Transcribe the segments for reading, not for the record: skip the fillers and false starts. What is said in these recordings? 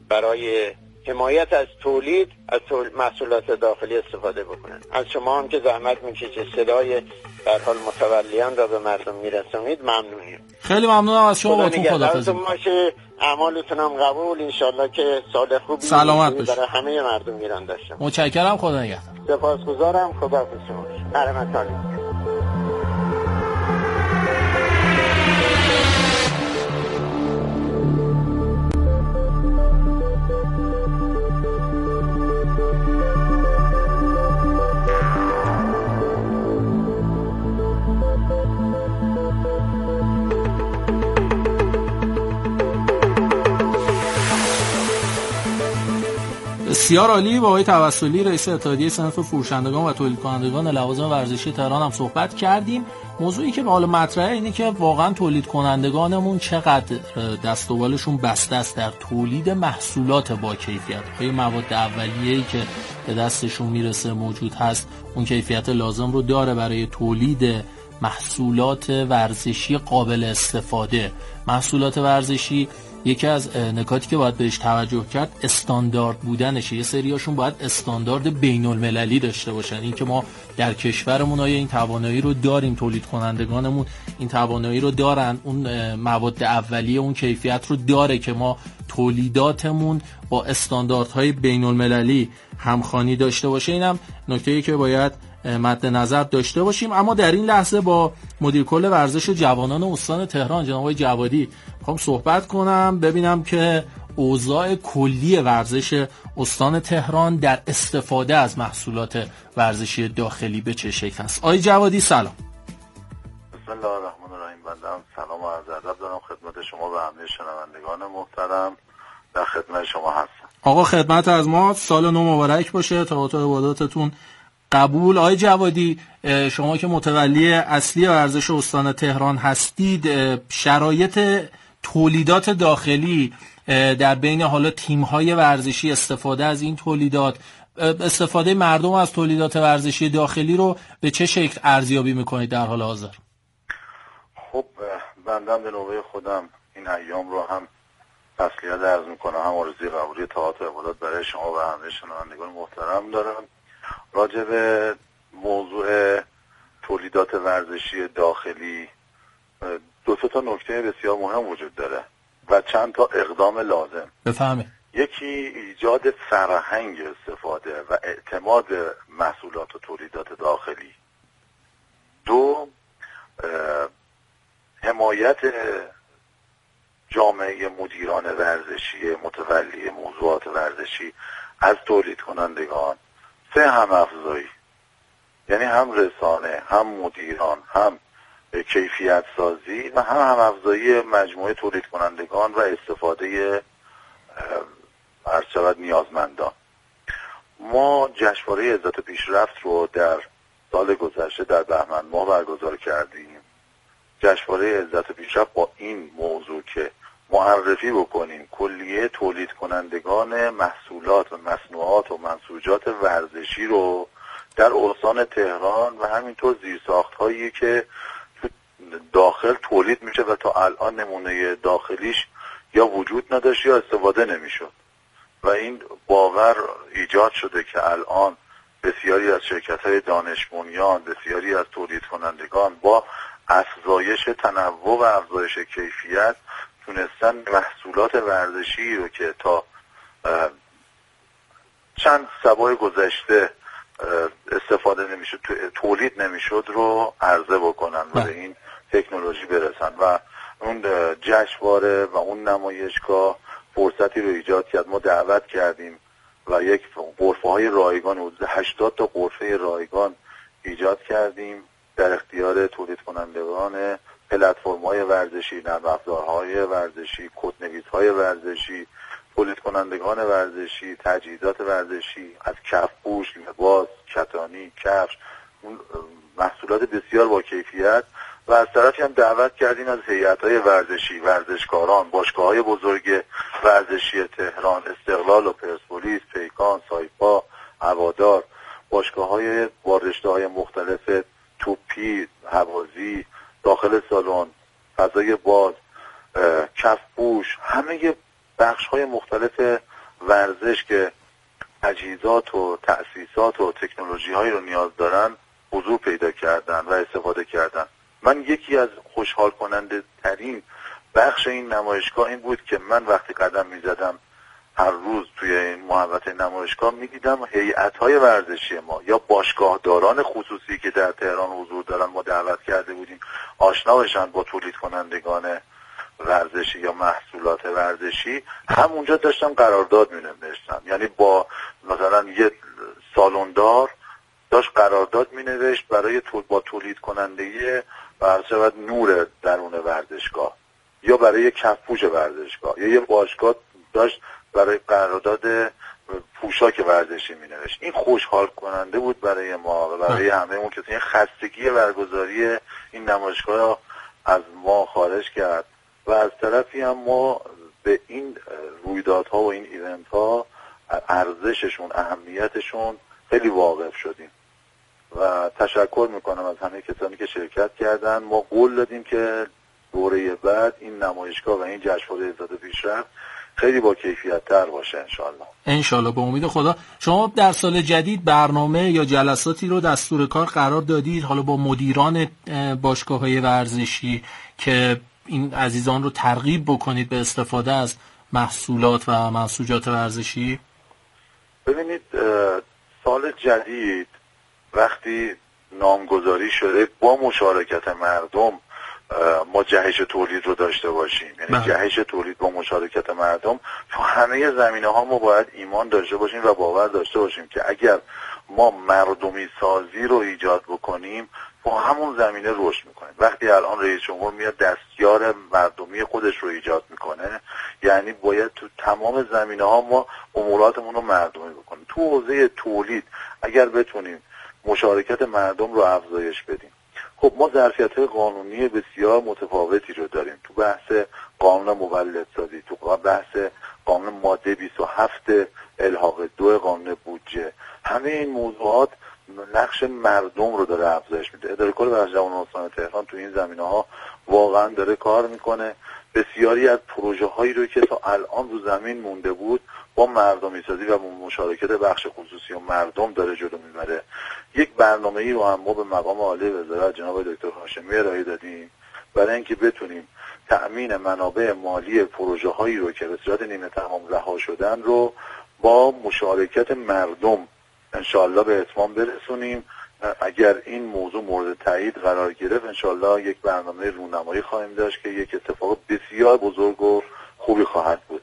برای حمایت از تولید از محصولات داخلی استفاده بکنن. از شما هم که زحمت میکشید صدای در حال متولیان را به مردم میرسونید ممنونیم. خیلی ممنونم از شما. باتون خداحافظی. اعمالتون هم قبول، انشالله که سال خوبی سلامت باشید برای همه مردم ایران داشته باشید. متشکرم. خدا نگهدار. سپاسگزارم. خداحافظ شما. نرمتانی. بسیار عالی. با آقای توسلی رئیس اتحادیه صنف فروشندگان و تولید کنندگان لوازم ورزشی تهران هم صحبت کردیم. موضوعی که حالا مطرحه اینه که واقعا تولید کنندگانمون چقدر دست و بالشون بسته است در تولید محصولات با کیفیت. آیا مواد اولیه‌ای که به دستشون میرسه موجود هست اون کیفیت لازم رو داره برای تولید محصولات ورزشی قابل استفاده؟ محصولات ورزشی یکی از نکاتی که باید بهش توجه کرد استاندارد بودنشه. یه سریاشون باید استاندارد بین المللی داشته باشن. این که ما در کشورمون آیا این توانایی رو داریم، تولید کنندگانمون این توانایی رو دارن، اون مواد اولیه اون کیفیت رو داره که ما تولیداتمون با استانداردهای بین المللی همخوانی داشته باشه. اینم نکته‌ای که باید مد نظر داشته باشیم. اما در این لحظه با مدیر کل ورزش جوانان استان تهران جناب آقای جوادی میخوام صحبت کنم، ببینم که اوضاع کلی ورزش استان تهران در استفاده از محصولات ورزشی داخلی به چه شکل است. آقای جوادی سلام. بسم الله الرحمن الرحیم. بنده سلام و عرض ادب دارم خدمت شما و همه شنوندگان محترم. در خدمت شما هستم. آقا خدمت از ما، سال نو مبارک باشه، تقاطع عباداتتون قبول. آقای جوادی شما که متولی اصلی ورزش استان تهران هستید، شرایط تولیدات داخلی در بین حالا تیم‌های ورزشی، استفاده از این تولیدات، استفاده مردم از تولیدات ورزشی داخلی رو به چه شکل ارزیابی میکنید در حال حاضر؟ خب بندم به نوبه خودم این ایام رو هم تسلیت عرض میکنم، هم آرزوی قبولی تقاطع عبادات برای شما و همه شنوندگان محترم دارم. راجع به موضوع تولیدات ورزشی داخلی دو تا نکته بسیار مهم وجود داره و چند تا اقدام لازم. بفهمید. یکی ایجاد فرهنگ استفاده و اعتماد محصولات و تولیدات داخلی. دو، حمایت جامعه مدیران ورزشی متولی موضوعات ورزشی از تولید کنندگان. سه، هم افزایی، یعنی هم رسانه، هم مدیران، هم کیفیت سازی و هم افزایی مجموعه تولید کنندگان و استفاده ارشد نیازمندان. ما جشنواره عزت پیشرفت رو در سال گذشته در بهمن ماه برگزار کردیم. جشنواره عزت پیشرفت با این موضوع که معرفی بکنیم کلیه تولید کنندگان محصولات و مصنوعات و منسوجات ورزشی رو در استان تهران و همینطور زیرساخت‌هایی که داخل تولید میشه و تا الان نمونه داخلیش یا وجود نداشت یا استفاده نمیشد و این باور ایجاد شده که الان بسیاری از شرکت‌های دانش بنیان، بسیاری از تولید کنندگان با افزایش تنوع و افزایش کیفیت تونستن محصولات ورزشی رو که تا چند سبای گذشته استفاده نمیشد، تولید نمیشد رو عرضه بکنن و به این تکنولوژی برسن و اون جشنواره و اون نمایشگاه فرصتی رو ایجاد کرد. ما دعوت کردیم و یک غرفه‌های رایگان، حدود 80 تا غرفه رایگان ایجاد کردیم در اختیار تولید کنندگان پلتفرم‌های ورزشی، نرم افزارهای ورزشی، کدنویس‌های ورزشی، تولید کنندگان ورزشی، تجهیزات ورزشی، از کفپوش، لباس، کتانی، کفش، محصولات بسیار با کیفیت و از طرفی هم دعوت کردیم از هیئت‌های ورزشی، ورزشکاران، باشگاه‌های بزرگ ورزشی تهران، استقلال و پرسپولیس، پیکان، سایپا، هوادار، باشگاه‌های با رشته‌های مختلف توپی، هوازی، داخل سالن، فضای باز، کفپوش، همه بخش‌های مختلف ورزش که تجهیزات و تأسیسات و تکنولوژی هایی رو نیاز دارن حضور پیدا کردن و استفاده کردن. من یکی از خوشحال کننده ترین بخش این نمایشگاه این بود که من وقتی قدم می زدم هر روز توی این محوطه نمایشگاه می دیدم هیئت‌های ورزشی ما یا باشگاهداران خصوصی که در تهران حضور دارن ما دعوت کرده بودیم آشنا بشن با تولید کنندگان ورزشی یا محصولات ورزشی، همونجا داشتم قرارداد می نوشتم. یعنی با مثلا یه سالندار داشت قرارداد می نوشت برای با تولید کنندگی برشود نور درون ورزشگاه یا برای کفپوش ورزشگاه یا یه باشگاه داشت برای قرارداد پوشاک ورزشی می نوشت. این خوشحال کننده بود برای ما و برای همه اون کسی. این خستگی برگزاری این نمایشگاه از ما خارج کرد و از طرفی هم ما به این رویدادها و این ایونت ها ارزششون اهمیتشون خیلی واقف شدیم و تشکر میکنم از همه کسانی که شرکت کردن. ما قول دادیم که دوره بعد این نمایشگاه و این جشنواره ایزاد پیشرفت خیلی با کیفیت تر باشه انشالله. به امید خدا. شما در سال جدید برنامه یا جلساتی رو دستور کار قرار دادید حالا با مدیران باشگاه‌های ورزشی که این عزیزان رو ترغیب بکنید به استفاده از محصولات و منسوجات ورزشی؟ ببینید سال جدید وقتی نامگذاری شده با مشارکت مردم ما جهش تولید رو داشته باشیم، یعنی جهش تولید با مشارکت مردم تو همه زمینه‌ها ما باید ایمان داشته باشیم و باور داشته باشیم که اگر ما مردمی سازی رو ایجاد بکنیم با همون زمینه رشد میکنیم. وقتی الان رئیس جمهور میاد دستیار مردمی خودش رو ایجاد میکنه، یعنی باید تو تمام زمینه‌ها ما اموراتمون رو مردمی بکنیم. تو حوزه تولید اگر بتونیم مشارکت مردم رو افزایش بدیم، خب ما ظرفیت‌های قانونی بسیار متفاوتی رو داریم. تو بحث قانون مولدسازی، تو بحث قانون ماده 27 الحاق 2 قانون بودجه، همه این موضوعات نقش مردم رو داره افزایش میده. اداره کل ورزش جوانان استان تهران تو این زمینه‌ها واقعا داره کار میکنه. بسیاری از پروژه هایی رو که تا الان رو زمین مونده بود با مردمی سازی و مشارکت بخش خصوصی و مردم داره جلو میبره. یک برنامه‌ای رو هم ما به مقام عالی وزارت جناب دکتر هاشمی ارائه دادیم برای اینکه بتونیم تأمین منابع مالی پروژه هایی رو که به صورت نیمه تمام رها شدن رو با مشارکت مردم انشالله به اتمام برسونیم. اگر این موضوع مورد تایید قرار گرفت انشالله یک برنامه رونمایی خواهیم داشت که یک اتفاق بسیار بزرگ و خوبی خواهد بود.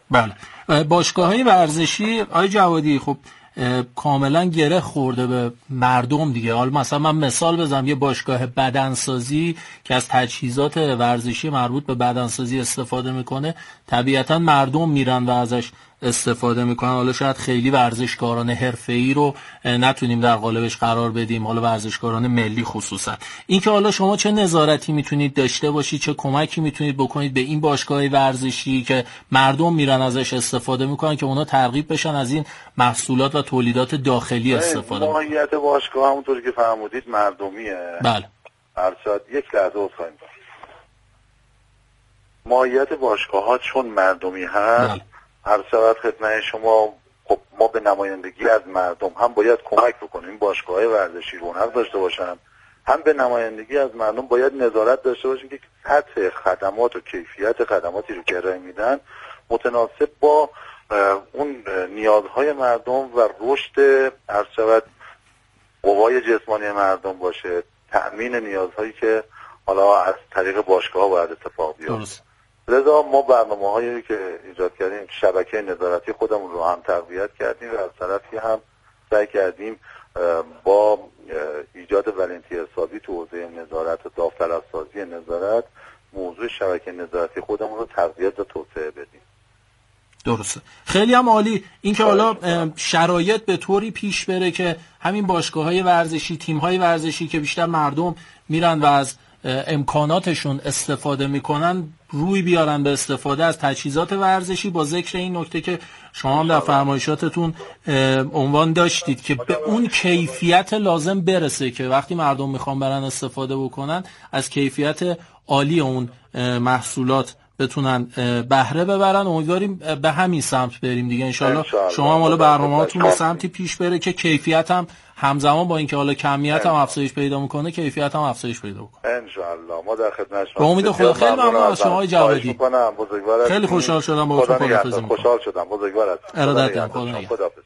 بله، باشگاه‌های ورزشی آقای جوادی خب کاملا گره خورده به مردم دیگه. حالا مثلا من مثال بزنم، یه باشگاه بدنسازی که از تجهیزات ورزشی مربوط به بدنسازی استفاده میکنه، طبیعتا مردم میرن و ازش استفاده میکنن. حالا شاید خیلی ورزشکاران حرفه‌ای رو نتونیم در قالبش قرار بدیم، حالا ورزشکاران ملی خصوصا. اینکه حالا شما چه نظارتی میتونید داشته باشید، چه کمکی میتونید بکنید به این باشگاه ورزشی که مردم میرن ازش استفاده میکنن که اونا ترغیب بشن از این محصولات و تولیدات داخلی استفاده کنن؟ ماهیت باشگاه همونطوری که فرمودید مردمیه. بله. ارشاد یک لحظه بخواید. ماهیت باشگاه‌ها چون مردمی هست، بله. هر شود خدمت شما، خب ما به نمایندگی از مردم هم باید کمک بکنیم باشگاه‌های ورزشی رونق داشته باشن، هم به نمایندگی از مردم باید نظارت داشته باشیم که سطح خدمات و کیفیت خدماتی رو که ارائه میدن متناسب با اون نیازهای مردم و رشد هر شود قوای جسمانی مردم باشه، تأمین نیازهایی که حالا از طریق باشگاه‌ها باید اتفاق بیفته. لذا ما برنامه‌هایی که ایجاد کردیم، شبکه نظارتی خودمون رو هم تقویت کردیم و از طرفی هم سعی کردیم با ایجاد ولنتی حسابی تو حوزه نظارت و داوطلب‌سازی نظارت موضوع شبکه نظارتی خودمون رو تقویت و توسعه بدیم. درسته، خیلی هم عالی. این که حالا شرایط به طوری پیش بره که همین باشگاه‌های ورزشی، تیم‌های ورزشی که بیشتر مردم میرن و از امکاناتشون استفاده میکنن روی بیارن به استفاده از تجهیزات ورزشی، با ذکر این نکته که شما هم در فرمایشاتتون عنوان داشتید که به اون کیفیت لازم برسه که وقتی مردم میخوان برن استفاده بکنن از کیفیت عالی اون محصولات بتونن بهره ببرن. امیدواریم به همین سمت بریم دیگه انشالله. شما هم حالا برنامه‌هاتون به سمتی پیش بره که کیفیت هم همزمان با اینکه حالا کمیت هم افزایش پیدا میکنه کیفیت هم افزایش پیدا کنه انشالله. ما در خدمت شما. با امید خدا. خیلی ممنون از شما آقای جوادی. خیلی خوشحال شدم باهاتون خداحافظی می‌کنم. خوشحال شدم. بزرگوار هستید. ارادت دارم. خداحافظ.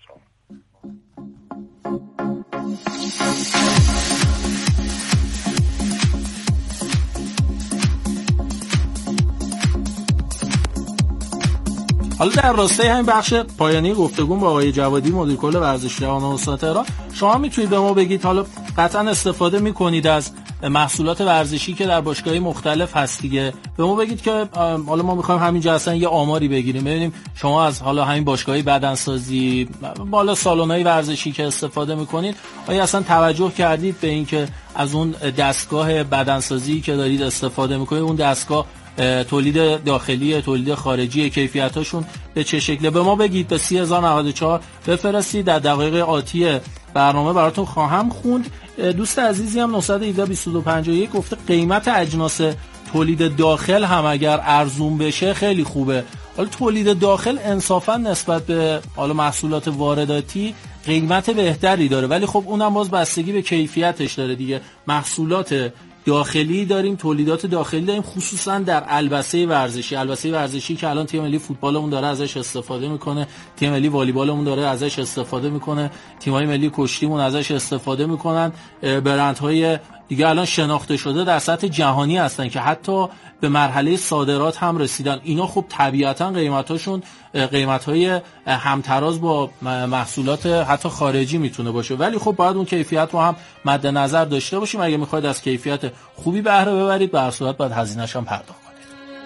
حالا در راستای همین بخش پایانی گفتگو با آقای جوادی مدیر کل ورزش جوانان استان تهران، شما میتونید به ما بگید حالا قطعا استفاده میکنید از محصولات ورزشی که در باشگاه‌های مختلف هست دیگه، به ما بگید که حالا ما میخوایم همینجا اصلا یه آماری بگیریم ببینیم شما از حالا همین باشگاه‌های بدنسازی بالا سالن‌های ورزشی که استفاده میکنید آیا اصلا توجه کردید به این که از اون دستگاه بدنسازی که دارید استفاده میکنید اون دستگاه تولید داخلی تولید خارجی کیفیتاشون به چه شکله؟ به ما بگید. به 3094 بفرستید. در دقایق آتی برنامه براتون خواهم خوند. دوست عزیزی هم 917 گفته قیمت اجناس تولید داخل هم اگر ارزون بشه خیلی خوبه. حالا تولید داخل انصافا نسبت به حالا محصولات وارداتی قیمت بهتری داره، ولی خب اونم باز بستگی به کیفیتش داره دیگه. محصولات داخلی داریم، تولیدات داخلی داریم، خصوصا در البسه ورزشی که الان تیم ملی فوتبالمون داره ازش استفاده میکنه، تیم ملی والیبالمون داره ازش استفاده میکنه، تیم‌های ملی کشتیمون ازش استفاده میکنن. برندهای دیگه الان شناخته شده در سطح جهانی هستن که حتی به مرحله صادرات هم رسیدن. اینا خب طبیعتا قیمتاشون قیمت‌های همتراز با محصولات حتی خارجی میتونه باشه، ولی خب باید اون کیفیت رو هم مد نظر داشته باشیم. اگه میخواید از کیفیت خوبی بهره ببرید به هر صورت باید هزینه‌اش هم پرداخت کنید.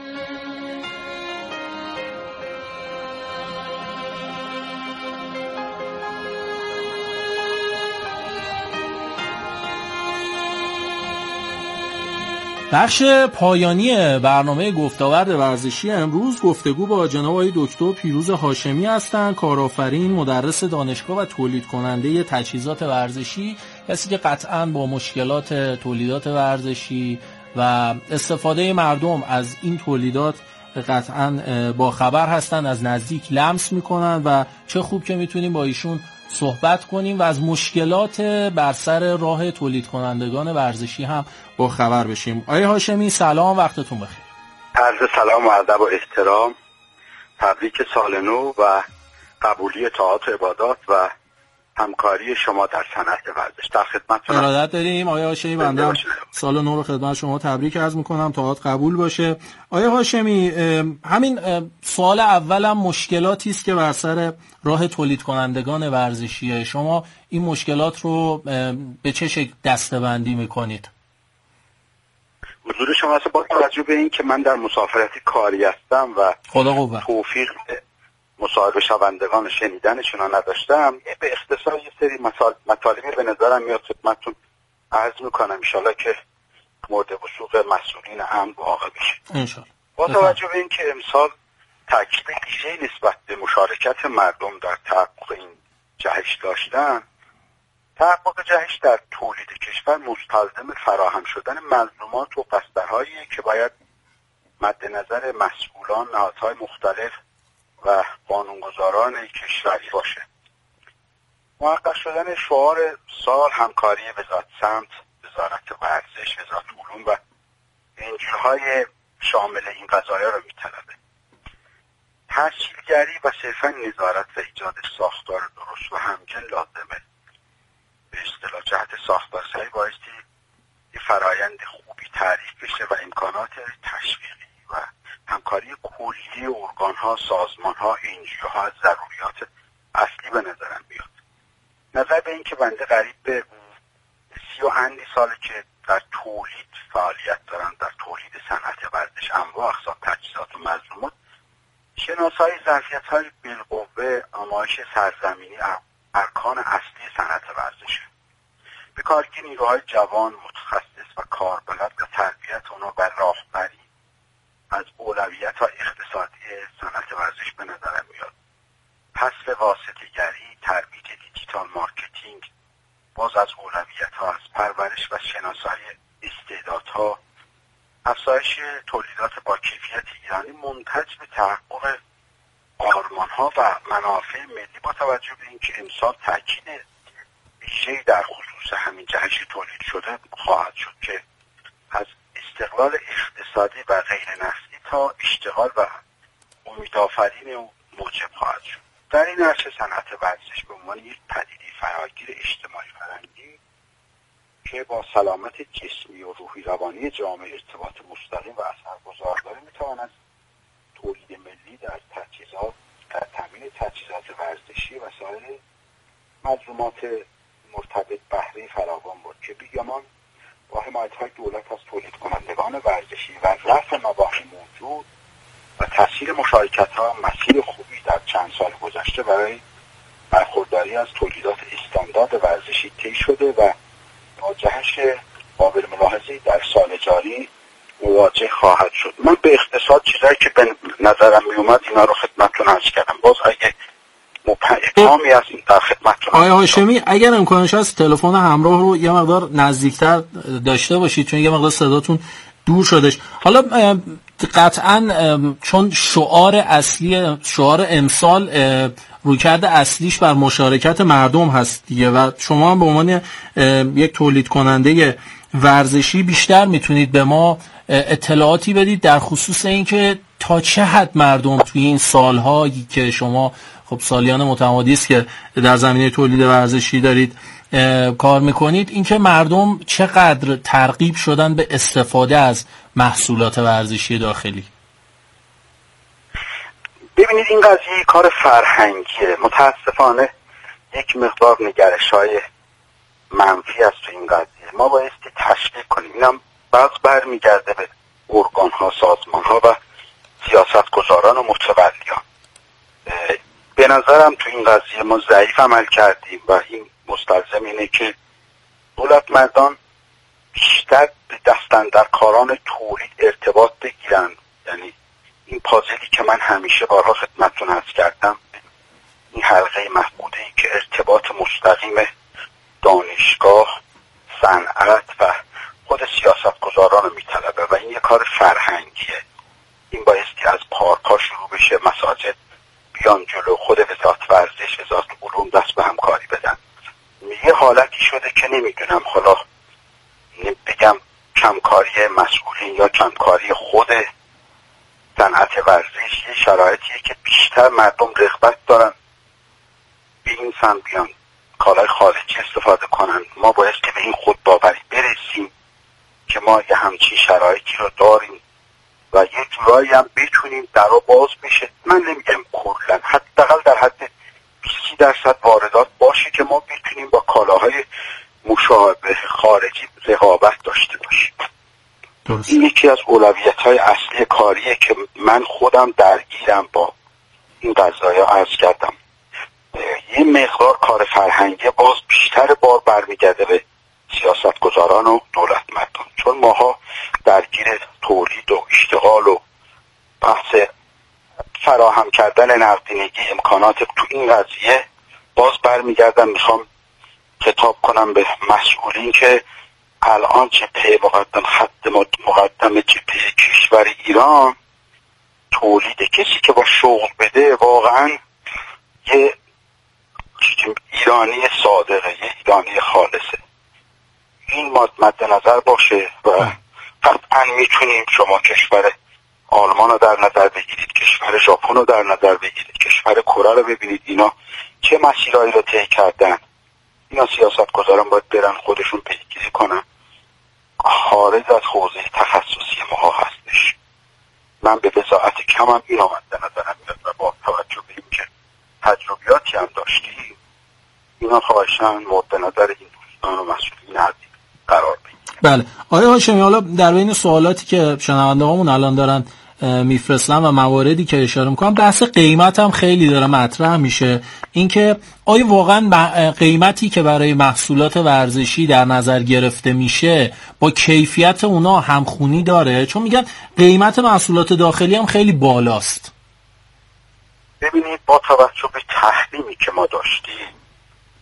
بخش پایانی برنامه گفت‌وآورد ورزشی امروز گفتگو با جناب آقای دکتر پیروز هاشمی هستند، کارآفرین، مدرس دانشگاه و تولید کننده تجهیزات ورزشی، کسی که قطعاً با مشکلات تولیدات ورزشی و استفاده مردم از این تولیدات قطعاً با خبر هستن، از نزدیک لمس میکنن و چه خوب که میتونیم با ایشون صحبت کنیم و از مشکلات بر سر راه تولید کنندگان ورزشی هم با خبر بشیم. آقای هاشمی سلام، وقتتون بخیر. عرض سلام و ادب و احترام، تبریک سال نو و قبولی طاعات و عبادات و همکاری شما در صنعت ورزش. در خدمتتون. ارادت داریم آقای هاشمی. بنده سال نو رو خدمت شما تبریک عرض میکنم، طاعات قبول باشه. آقای هاشمی، همین سوال اولم مشکلاتی است که بر سر راه تولید کنندگان ورزشیه. شما این مشکلات رو به چه شکل دسته‌بندی میکنید؟ حضور شما است با توجه به این که من در مسافرت کاری هستم و خدا قوت توفیق مصاحبه شوندگان شنیدنشون رو نداشتم، به اختصار یه سری مطالبی به نظرم میاد خدمتتون عرض میکنم، انشالله که مورد وثوق مسئولین امن واقع بشه انشالله. با توجه به این که امسال تاکید ویژه‌ای نسبت به مشارکت مردم در تحقق این جهش داشتن، تحقق جهش در تولید کشور مستلزم فراهم شدن ملزومات و بسترهایی که باید مد نظر مسئولان نهادهای مختلف و قانونگذاران کشوری باشه. محقق شدن شعار سال همکاری وزارت سمت، وزارت ورزش، وزارت علوم و انجیل‌های شامل این قضایا رو می‌طلبه. تسهیلگری و صرفاً نظارت و ایجاد ساختار درست و همگن لازمه. به اصطلاح جهت ساختارسازی بایستی یه فرایند خوبی تعریف بشه و امکانات تشویقی و همکاری کلی ارگان‌ها، سازمان‌ها، انجیوها از ضروریات اصلی به نظرم بیاد. نظر به این که بنده قریب به 30 اندی ساله که در تولید فعالیت دارم، در تولید صنعت ورزش، انواع اقسام تجهیزات و ملزومات، شناسایی ظرفیت‌های بالقوه، آمایش سرزمینی ارکان اصلی صنعت ورزشه. به کارگیری نیروهای جوان، متخصص و کاربلد و تربیت اونا و راهبری از اولویت‌های اقتصادی صنعت ورزش به نظرم میاد. حذف واسطه‌گری، ترویج دیجیتال مارکتینگ باز از اولویت‌ها است. پرورش و شناسایی استعدادها، افزایش افزایش تولیدات با کیفیت ایرانی منتج به تحقق آرمان‌ها و منافع ملی با توجه به اینکه امسال تاکید ویژه‌ای در خصوص همین جهش تولید شده خواهد شد که از استقلال اقتصادی و غیر نفتی تا اشتغال و امیدآفرین او موجب خواهد شد. در این عرصه صنعت ورزش به عنوان یک پدیده فراگیر اجتماعی فرهنگی که با سلامت جسمی و روحی روانی جامعه ارتباط مستقیم و اثرگذار داره میتواند از تولید ملی در تامین تجهیزات ورزشی و سایر ملزومات مرتبط بهره فراوان بود که بیگمان با حمایت‌های دولت از تولید کنندگان ورزشی و رفع مباحث موجود و تاثیر مشارکت‌ها مسیر خوبی در چند سال گذشته برای برخورداری از تولیدات استاندارد ورزشی طی شده و با جهش قابل ملاحظه‌ای در سال جاری مواجه خواهد شد. من به اختصار چیزایی که به نظرم می اومد اینا رو خدمتتون عرض کردم. باز اگه ابهامی هست در خدمتتون. آقای هاشمی اگر امکانش هست تلفن همراه رو یه مقدار نزدیکتر داشته باشید چون یه مقدار صداتون دور شدش. حالا قطعا چون شعار امسال رویکرد اصلیش بر مشارکت مردم هست دیگه و شما هم به عنوان یک تولید کننده ورزشی بیشتر میتونید به ما اطلاعاتی بدید در خصوص اینکه تا چه حد مردم توی این سالهایی که شما خب سالیان متمادی است که در زمینه تولید ورزشی دارید کار میکنید، اینکه مردم چقدر ترغیب شدن به استفاده از محصولات ورزشی داخلی؟ ببینید این قضیه کار فرهنگیه. متاسفانه یک مقدار نگرش‌های منفی است تو این قضیه. ما بایستی تشویق کنیم. اینم باز برمیگرده به ارگان‌ها، سازمان‌ها و سیاستگزاران و متولیان. به نظرم تو این قضیه ما ضعیف عمل کردیم و این مستلزم اینه که دولت مردان بیشتر به دستاندرکاران تولید ارتباط بگیرن. یعنی این پازلی که من همیشه بارها خدمتتون عرض کردم، این حلقه مفقوده ای که ارتباط مستقیم دانشگاه، صنعت و خود سیاستگزاران رو میطلبه و این یک کار فرهنگیه. این بایستی از پارک‌ها شروع بشه، مساجد بیان جلو، خود وزارت ورزش، وزارت علوم دست به همکاری بدن. یه حالتی شده که نمیدونم حالا بگم کمکاری مسئولین یا کمکاری خود صنعت ورزش، یه شرایطیه که بیشتر مردم رغبت دارن به این سمت بیان کالای خارجی استفاده کنن. ما باید که به این خودباوری برسیم که ما یه همچین شرایطی رو داریم و یه جورایی هم بتونیم در رو باز بشه. من نمیگم کلاً، حداقل در حد 20% واردات باشه که ما بتونیم با کالاهای مشابه خارجی رقابت داشته باشیم. درست. این یکی از اولویت‌های اصلی کاریه که من خودم درگیرم با این قضایا عرض کردم. یه مقدار کار فرهنگی باز بیشتر بار برمیگرده به سیاستگزاران و دولت مردان، چون ماها درگیر تولید و اشتغال و بحث فراهم کردن نقدینگی امکانات تو این قضیه باز برمیگردم. میخوام خطاب کنم به مسئولین که الان جبهه مقدم، خط مقدم جبهه کشور ایران تولید کسی که با شغل بده واقعا یه ایرانی صادقه، یه ایرانی خالصه. این مد نظر باشه و قطعا میتونیم شما کشور آلمان رو در نظر بگیرید، کشور ژاپن رو در نظر بگیرید، کشور کره رو ببینید اینا چه مسیرهایی رو طی کردن. اینا سیاستگزاران باید برن خودشون پیگیری کنن. خارج از حوزه تخصصی ما هستش. من به وضاحت کمم این آمد به نظرم میاد و با توجه به اینکه تجربیاتی هم داشتیم اینا خواهشن مورد نظر این دوستان و مسئولین عزیز قرار بگیرید. بله آقای هاشمی، حالا در بین سوالاتی که شنونده‌هامون الان دارن میفرستن و مواردی که اشاره میکنم، بحث قیمت هم خیلی داره مطرح میشه. اینکه آیا واقعا قیمتی که برای محصولات ورزشی در نظر گرفته میشه با کیفیت اونا همخونی داره؟ چون میگن قیمت محصولات داخلی هم خیلی بالاست. ببینید با توجه به تحریمی که ما داشتیم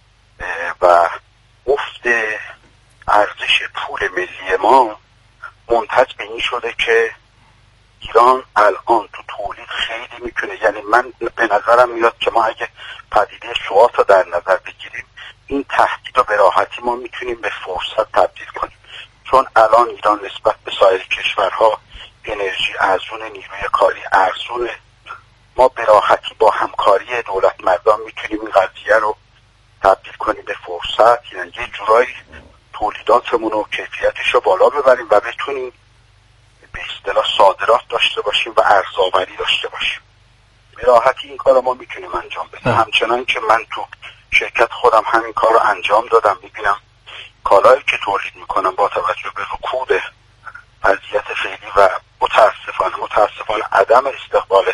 و افت ارزش پول ملی ما منتج به این شده که ایران الان تو تولید خیلی میتونه، یعنی من به نظرم میاد که ما اگه پدیده سوات رو در نظر بگیریم این تهدید رو به راحتی ما میتونیم به فرصت تبدیل کنیم، چون الان ایران نسبت به سایر کشورها انرژی ارزون، نیروی کاری ارزونه. ما به راحتی با همکاری دولت مردان میتونیم این قضیه رو تبدیل کنیم به فرصت، یعنی یه جورایی تولیداتمون و کیفیتش رو بالا ببریم و بتونیم به اصطلاح صادرات داشته باشیم و ارزآوری داشته باشیم. به راحتی این کار رو ما میتونیم انجام بدیم. همچنان که من تو شرکت خودم همین کار رو انجام دادم، میبینم کالایی که تولید میکنم با توجه به رکود وضعیت فعلی و متاسفانه عدم استقبال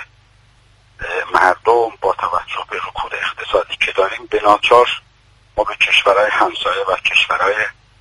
مردم با توجه به رکود اقتصادی که داریم، به ناچار ما به کشورهای همسایه و کشورهای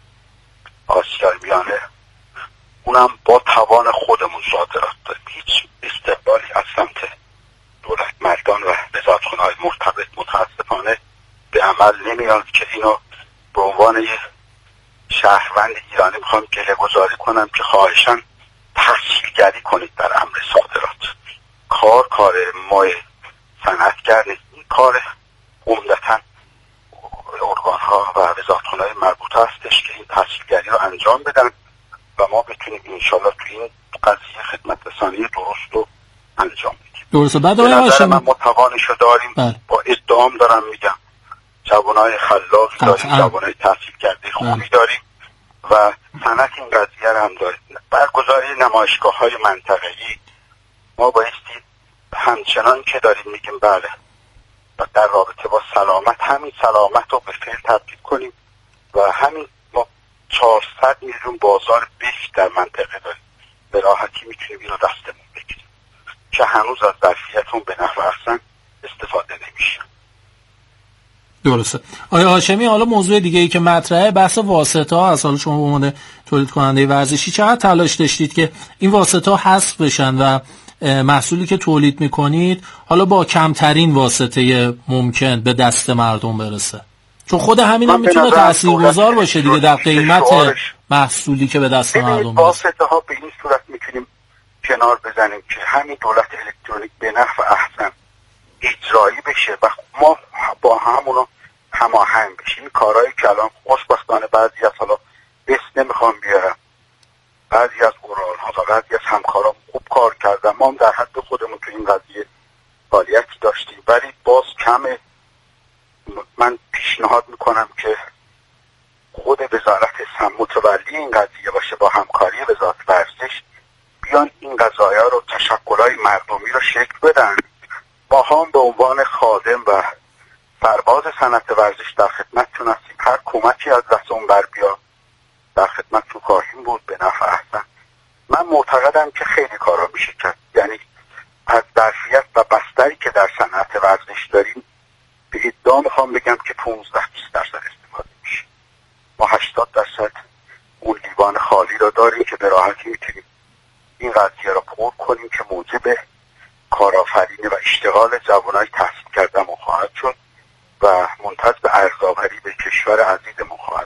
آسیای میانه اونم با توان خودمون صادرات داریم. هیچ استقبالی از سمت دولت مردان و وزارتخونه‌های مرتبط متاسفانه به عمل نمیاد که اینو به عنوان یه شهروند ایرانی میخوام گله گذاری کنم که خواهشاً تسهیلگری کنید در امر صادرات. کار ما صنعتگر نیست، این کار عمدتاً ارگان‌ها و وزارتخونه‌های مربوطه هستش که این تسهیلگری رو انجام بدن و ما بتونیم انشالله تو این قضیه خدمت رسانی درست رو انجام بدیم. درسته. بعد به نظر من ما توانشو داریم. با ادعام دارم میگم جوانای خلاقی داریم، جوانای تحصیل کرده خوبی داریم و صنعت این قضیه رو هم داریم. برگزاری نمایشگاه‌های منطقه‌ای ما بایستی همچنان که داریم میگیم بله و در رابطه با سلامت، همین سلامت رو به فعل تبدیل کنیم و همین ما 400 میلیون بازار بهش در منطقه داریم، به راحتی میتونیم این رو دستمون بگیریم که هنوز از ظرفیتون به نحو احسن استفاده نمیشه. درسته. آیا هاشمی، حالا موضوع دیگه ای که مطرحه بحث واسطه ها از، حالا شما به عنوان تولید کننده ورزشی چقدر تلاش داشتید که این واسطه ها حذف بشن و محصولی که تولید میکنید حالا با کمترین واسطه ممکن به دست مردم برسه؟ چون خود همین هم میتونه تاثیرگذار باشه دیگه در قیمت محصولی که به دست مردم برسه. واسطه ها به این صورت میتونیم کنار بزنیم که همین دولت الکترونیک به نحو احسن اجرایی بشه و ما با همونو هماهنگ بشیم. کارهایی که الان خوشبختانه بعضی از، حالا بس نمیخوام بیارم، بعضی از قرارها و بعضی از همکاران خوب کار کردن، ما هم در حد خودمون تو این قضیه فعالیتی داشتیم، ولی باز کمه. من پیشنهاد میکنم که خود وزارت هم متولی این قضیه باشه، با همکاری وزارت ورزش بیان این قضایا رو، تشکل‌های مردمی رو شکل بدن. ما هم به عنوان خادم و سرباز صنعت ورزش در خدمتتون هستیم. هر کمکی از دست اون بر بیاد در خدمتتون خواهیم بود به نفع احسن. من معتقدم که خیلی کارا میشه کرد، یعنی از ظرفیت و بستری که در صنعت ورزش داریم به ادعا میخوام بگم که 15-20% استفاده میشه. ما 80% اون لیوان خالی رو داریم که به راحتی میتونیم این قضیه رو پر کنیم که موجب کارآفرینی و اشتغال جوانای تحصیل کرده‌مون خواهد شد و منتج به ارزآوری به کشور عزیزمون خواهد.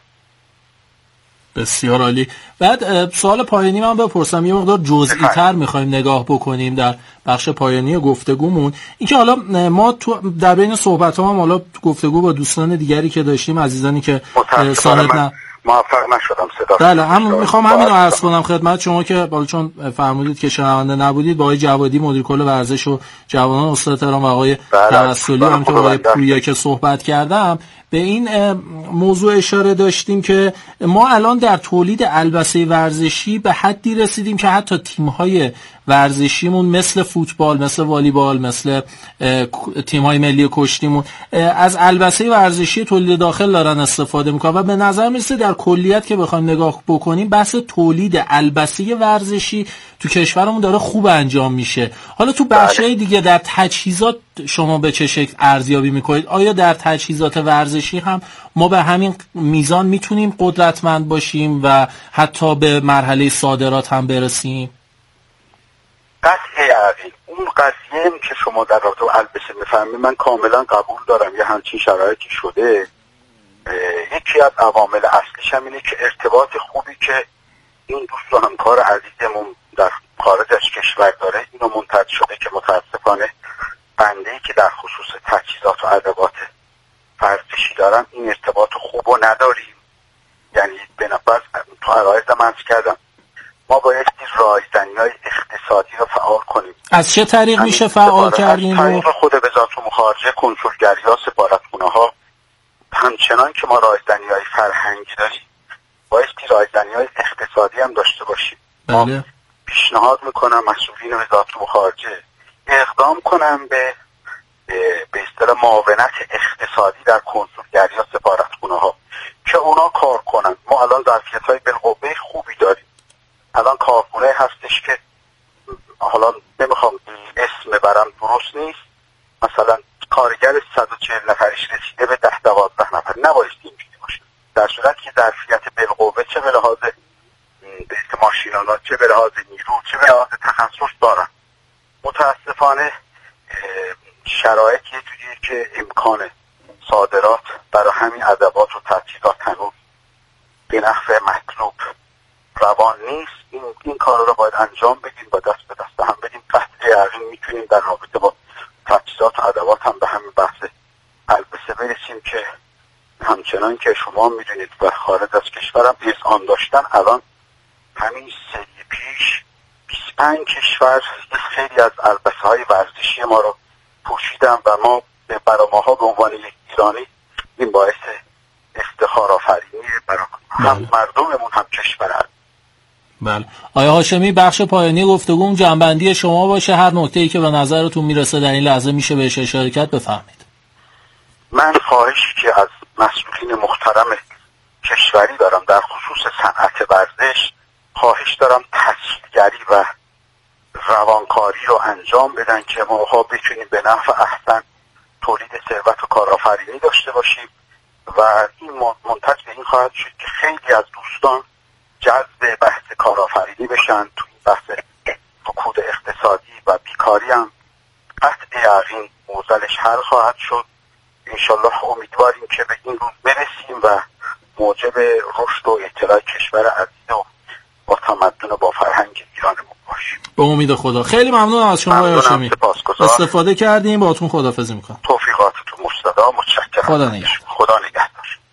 بسیار عالی. بعد سوال پایانی من بپرسم، یه مقدار جزئی تر میخوایم نگاه بکنیم در بخش پایانی گفتگومون. اینکه حالا ما تو در بین صحبت هم حالا گفتگو با دوستان دیگری که داشتیم، عزیزانی که ساند موفق نشدم صدا. بله، هم میخوام همین رو عرض کنم خدمت شما که بالا چون فرمودید که شنونده نبودید، با آقای جوادی مدیر کل ورزش و جوانان استاد تهران و آقای توسلی هم که آقای پویا که صحبت کردم به این موضوع اشاره داشتیم که ما الان در تولید البسه ورزشی به حدی رسیدیم که حتی تیم‌های ورزشیمون مثل فوتبال، مثل والیبال، مثل تیم‌های ملی کشتیمون از البسه ورزشی تولید داخل دارن استفاده میکنن و به نظر میرسه در کلیت که بخوایم نگاه بکنیم بحث تولید البسه ورزشی تو کشورمون داره خوب انجام میشه. حالا تو بخشای دیگه در تجهیزات شما به چه شکل ارزیابی میکنید؟ آیا در تجهیزات ورزشی هم ما به همین میزان میتونیم قدرتمند باشیم و حتی به مرحله صادرات هم برسیم؟ قطعه عقیل اون قضیه که شما در رابطه با البسه میفهمید من کاملا قبول دارم، یه همچین شرایطی شده. یکی از عوامل اصلیش هم اینه که ارتباط خوبی که این دوست و همکار عزیزمون در خارج از کشور داره اینو منتج شده که متاسفانه بنده‌ای که در خصوص تجهیزات و ادوات ورزشی دارم این ارتباط خوب رو نداریم. یعنی به نفر تو عرایزم عرض کردم ما باید رایزنی‌های اقتصادی رو فعال کنیم. از چه طریق میشه فعال کردین رو؟ خود وزارت امور خارجه، کنسولگری‌ها، سفارتخونه‌ها، همچنان که ما رایزنی‌های فرهنگی داریم باید رایزنی‌های اقتصادی هم داشته باشیم. بله. پیشنهاد میکنم مسئولین وزارت امور خارجه اقدام کنم به اصطلاح معاونت اقتصادی در کنسولگری‌ها، سفارتخونه‌ها که اونا کار کنن. ما الان ظرفیت‌های بالقوه خوبی داریم. الان کارخونه هستش که حالا نمیخوام اسم ببرم درست نیست، مثلا کارگر 140 نفرش رسیده به 10-12 نفر، نباید اینجوری باشه. در صورتی که ظرفیت بالقوه چه به لحاظ ماشین‌آلات، چه به لحاظ نیرو، چه به لحاظ تخصص دارن. متاسفانه شرایط یه جوریه که امکان صادرات برای همین ادوات و تجهیزات هنوز به نحو مطلوب روان نیست. این کار رو باید انجام بدیم، با دست به دست هم بدیم. قطع یقین میتونیم در رابطه با تجهیزات و ادوات هم به همین بحث البسه برسیم که همچنان که شما میدونید و خارج از کشورم آن داشتن. الان همین سری پیش 25 کشور خیلی از البسه های ورزشی ما رو پوشیدن و ما برای ماها به عنوان یک ایرانی این باعث افتخار آفرینی برای هم مردممون هم کشور. بله. آیا هاشمی، بخش پایانی گفتگو جنبندی شما باشه، هر نکته‌ای که به نظرتون میرسه در این لحظه میشه بهش اشاره کرد بفرمایید. من خواهشی که از مسئولین محترم کشوری دارم در خصوص صنعت ورزش، خواهش دارم تسهیلگری و روانکاری رو انجام بدن که ماها بتونیم به نفع احسن تولید ثروت و کارآفرینی داشته باشیم و این منتج به این خواهد شد که خیلی از دوستان جذب بحث کارآفرینی بشن. تو این بحث رکود اقتصادی و بیکاری هم قطع یقین موزلش حل خواهد شد. انشالله امیدواریم که به این روز برسیم و موجب رشد و اطلاع کشور عزیز و با تمدن و با فرهنگ ایرانمون باشیم. به امید خدا. خیلی ممنونم از شما آقای هاشمی. استفاده کردیم. باهاتون خداحافظی میکنم. توفیقاتتون مستدا. متشکرم. خدا نگهدار. خدا نگهدار.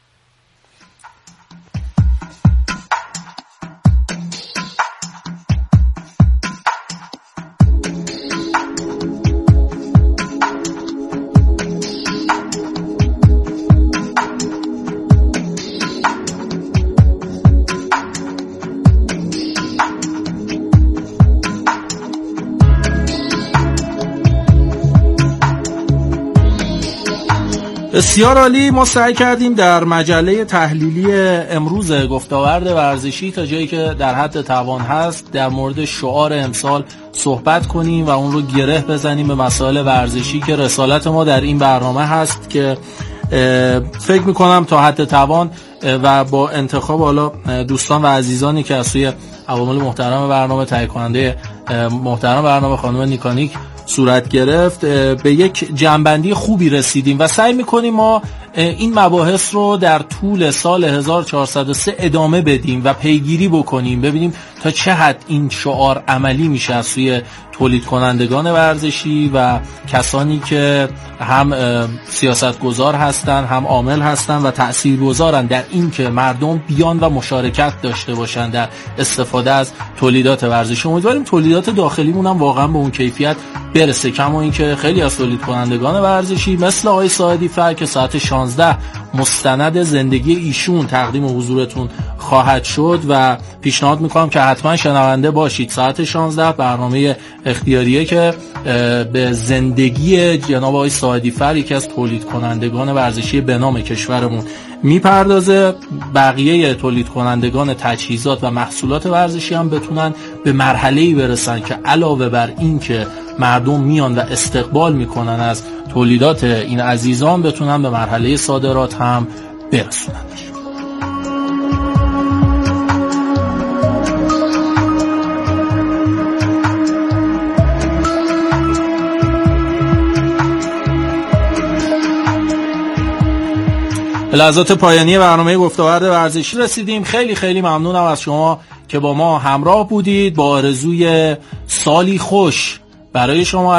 بسیار عالی. ما سعی کردیم در مجله تحلیلی امروز گفتاورد ورزشی تا جایی که در حد توان هست در مورد شعار امسال صحبت کنیم و اون رو گره بزنیم به مسائل ورزشی که رسالت ما در این برنامه هست که فکر میکنم تا حد توان و با انتخاب حالا دوستان و عزیزانی که از سوی عوامل محترم برنامه، تهیه کننده محترم برنامه خانم نیکانیک صورت گرفت، به یک جنبندی خوبی رسیدیم و سعی میکنیم ما این مباحث رو در طول سال 1403 ادامه بدیم و پیگیری بکنیم، ببینیم تا چه حد این شعار عملی میشه از سوی تولید کنندگان ورزشی و کسانی که هم سیاستگزار هستن، هم عامل هستن و تاثیرگذارن در این که مردم بیان و مشارکت داشته باشن در استفاده از تولیدات ورزشی. امیدواریم تولیدات داخلیمون هم واقعا به اون کیفیت برسه، کما اینکه خیلی از تولید کنندگان ورزشی مثل آقای ساعدی فر که ساعت 16 مستند زندگی ایشون تقدیم حضورتون خواهد شد و پیشنهاد میکنم که حتما شنونده باشید. ساعت 16 برنامه اختیاریه که به زندگی جناب آقای ساعدی فر، یکی از تولید کنندگان ورزشی به نام کشورمون میپردازه. بقیه تولید کنندگان تجهیزات و محصولات ورزشی هم بتونن به مرحله‌ای برسن که علاوه بر این که مردم میان و استقبال میکنن از تولیدات این عزیزان، بتونن به مرحله صادرات هم برسونن. به لحظات پایانی برنامه گفتاورد ورزشی رسیدیم. خیلی خیلی ممنونم از شما که با ما همراه بودید. با آرزوی سالی خوش برای شما